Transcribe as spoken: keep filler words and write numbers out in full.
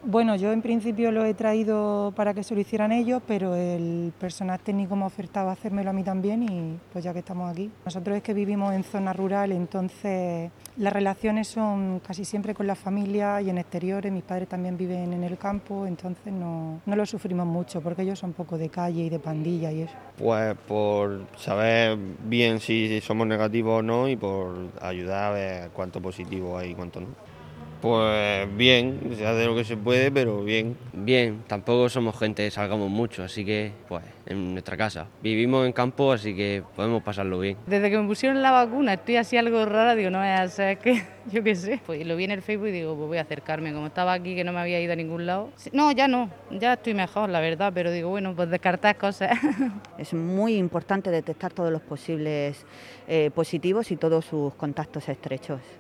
Bueno, yo en principio lo he traído para que se lo hicieran ellos, pero el personal técnico me ha ofertado hacérmelo a mí también y pues ya que estamos aquí. Nosotros es que vivimos en zona rural, entonces las relaciones son casi siempre con la familia y en exteriores. Mis padres también viven en el campo, entonces no, no lo sufrimos mucho porque ellos son un poco de calle y de pandilla y eso. Pues por saber bien si somos negativos o no y por ayudar a ver cuánto positivo hay y cuánto no. Pues bien, se hace lo que se puede, pero bien. Bien, tampoco somos gente que salgamos mucho, así que, pues, en nuestra casa. Vivimos en campo, así que podemos pasarlo bien. Desde que me pusieron la vacuna estoy así algo rara, digo, no vaya a ser que, yo qué sé. Pues lo vi en el Facebook y digo, pues voy a acercarme, como estaba aquí que no me había ido a ningún lado. No, ya no, ya estoy mejor, la verdad, pero digo, bueno, pues descartar cosas. Es muy importante detectar todos los posibles eh, positivos y todos sus contactos estrechos.